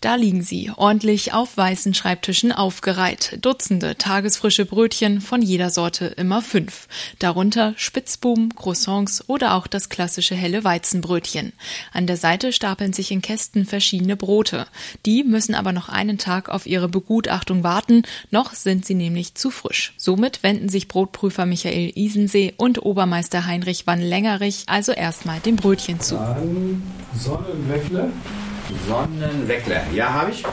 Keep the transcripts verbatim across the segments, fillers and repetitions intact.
Da liegen sie, ordentlich auf weißen Schreibtischen aufgereiht. Dutzende tagesfrische Brötchen, von jeder Sorte immer fünf. Darunter Spitzbuben, Croissants oder auch das klassische helle Weizenbrötchen. An der Seite stapeln sich in Kästen verschiedene Brote. Die müssen aber noch einen Tag auf ihre Begutachtung warten, noch sind sie nämlich zu frisch. Somit wenden sich Brotprüfer Michael Isensee und Obermeister Heinrich Wann-Lengerich also erstmal dem Brötchen zu. Dann Sonnenweckler. Sonnenweckler, ja, habe ich.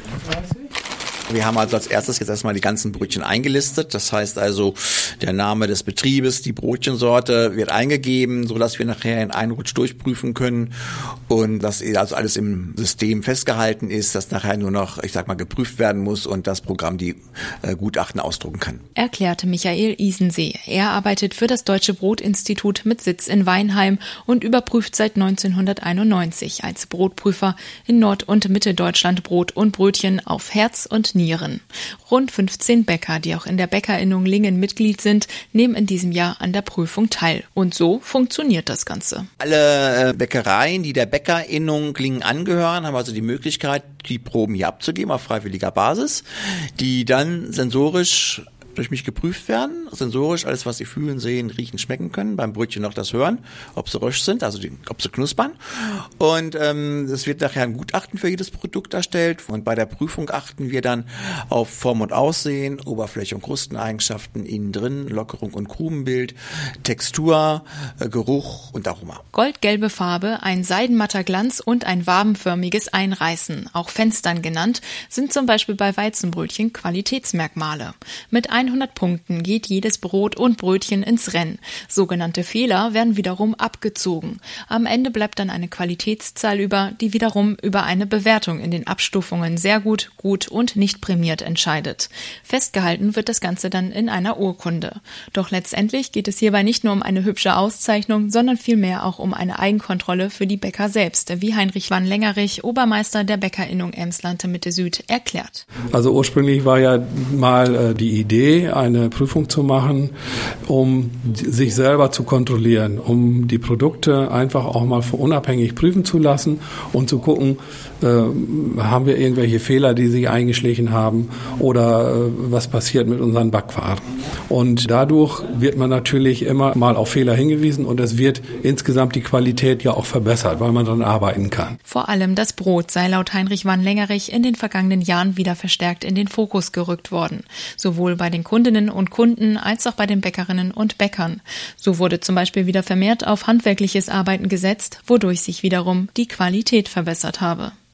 Wir haben also als erstes jetzt erstmal die ganzen Brötchen eingelistet. Das heißt also, der Name des Betriebes, die Brötchensorte wird eingegeben, sodass wir nachher in einen Rutsch durchprüfen können und dass also alles im System festgehalten ist, dass nachher nur noch, ich sag mal, geprüft werden muss und das Programm die äh, Gutachten ausdrucken kann. Erklärte Michael Isensee. Er arbeitet für das Deutsche Brotinstitut mit Sitz in Weinheim und überprüft seit neunzehnhunderteinundneunzig als Brotprüfer in Nord- und Mitteldeutschland Brot und Brötchen auf Herz und Nieren. Rund fünfzehn Bäcker, die auch in der Bäckerinnung Lingen Mitglied sind, nehmen in diesem Jahr an der Prüfung teil. Und so funktioniert das Ganze. Alle Bäckereien, die der Bäckerinnung Lingen angehören, haben also die Möglichkeit, die Proben hier abzugeben auf freiwilliger Basis, die dann sensorisch durch mich geprüft werden, sensorisch alles, was sie fühlen, sehen, riechen, schmecken können, beim Brötchen noch das hören, ob sie rösch sind, also die, ob sie knuspern. Und ähm, es wird nachher ein Gutachten für jedes Produkt erstellt und bei der Prüfung achten wir dann auf Form und Aussehen, Oberfläche- und Krusteneigenschaften, innen drin, Lockerung und Krumenbild, Textur, äh, Geruch und Aroma. Goldgelbe Farbe, ein seidenmatter Glanz und ein wabenförmiges Einreißen, auch Fenstern genannt, sind zum Beispiel bei Weizenbrötchen Qualitätsmerkmale. Mit hundert Punkten geht jedes Brot und Brötchen ins Rennen. Sogenannte Fehler werden wiederum abgezogen. Am Ende bleibt dann eine Qualitätszahl über, die wiederum über eine Bewertung in den Abstufungen sehr gut, gut und nicht prämiert entscheidet. Festgehalten wird das Ganze dann in einer Urkunde. Doch letztendlich geht es hierbei nicht nur um eine hübsche Auszeichnung, sondern vielmehr auch um eine Eigenkontrolle für die Bäcker selbst, wie Heinrich Wann-Lengerich, Obermeister der Bäckerinnung Emsland Mitte Süd, erklärt. Also ursprünglich war ja mal äh, die Idee, eine Prüfung zu machen, um sich selber zu kontrollieren, um die Produkte einfach auch mal unabhängig prüfen zu lassen und zu gucken, äh, haben wir irgendwelche Fehler, die sich eingeschlichen haben oder äh, was passiert mit unseren Backwaren. Und dadurch wird man natürlich immer mal auf Fehler hingewiesen und es wird insgesamt die Qualität ja auch verbessert, weil man dann arbeiten kann. Vor allem das Brot sei laut Heinrich Wann-Lengerich in den vergangenen Jahren wieder verstärkt in den Fokus gerückt worden, sowohl bei den Kundinnen und Kunden als auch bei den Bäckerinnen und Bäckern. So wurde zum Beispiel wieder vermehrt auf handwerkliches Arbeiten gesetzt, wodurch sich wiederum die Qualität verbessert habe.